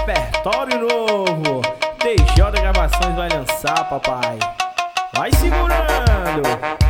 repertório novo. DJ Gravações vai lançar, papai. Vai segurando.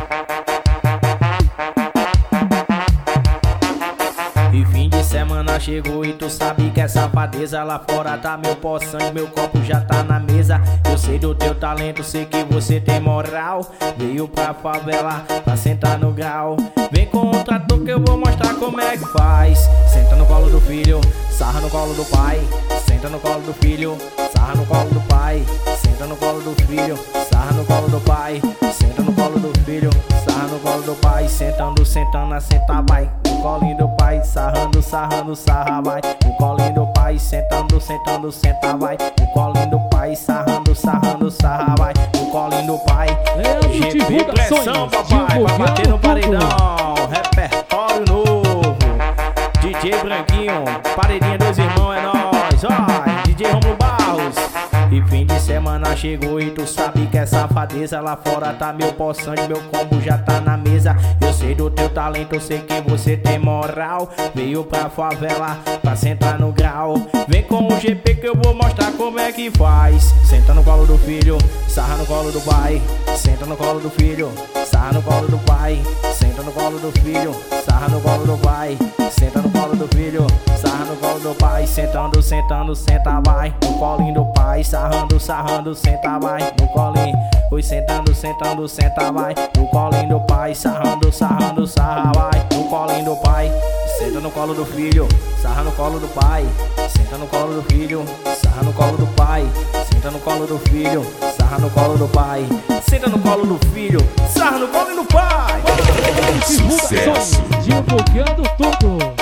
E fim de semana chegou e tu sabe que é safadeza. Lá fora tá meu poçante, meu copo já tá na mesa. Eu sei do teu talento, sei que você tem moral. Veio pra favela pra sentar no grau. Vem com o trator que eu vou mostrar como é que faz. Senta no colo do filho, sarra no colo do pai. Senta no colo do filho, sarra no colo do pai. Senta no colo do filho, sarra no colo do pai. Senta no colo do filho, sarra no colo do pai. Sentando, sentando, senta, vai. No colinho do pai, sarrando, sarrando, sarra, vai. No colinho do pai, sentando, sentando, senta, vai. No colinho do pai, sarrando, sarrando, sarra, vai. No colinho do pai. GP pressão, papai, pra bater no paredão. Repertório novo. DJ Branquinho, paredinha dos irmãos, é nóis. Ó, DJ Romulo Barros. E fim de semana chegou e tu sabe que é safadeza. Lá fora tá meu poçante, meu combo já tá na mesa. Eu sei do teu talento, eu sei que você tem moral. Veio pra favela pra sentar no grau. Vem com o GP que eu vou mostrar como é que faz. Senta no colo do filho, sarra no colo do pai. Senta no colo do filho, sarra no colo do pai. Senta no colo do filho, sarra no colo do pai. Senta no colo do filho, sarra no colo do pai. Sentando, sentando, senta, vai. No colinho do pai, sarrando, sarrando, senta, vai. No colinho, oi, sentando, sentando, senta, vai. No colinho do pai, sarrando, sarrando, sarra, vai. No colinho do pai, senta no colo do filho, sarra no colo do pai. Senta no colo do filho, sarra no colo do pai. Senta no colo do filho, sarra no colo do pai. Senta no colo do filho, sarra no colo do pai. Sucesso! Divulgando tudo.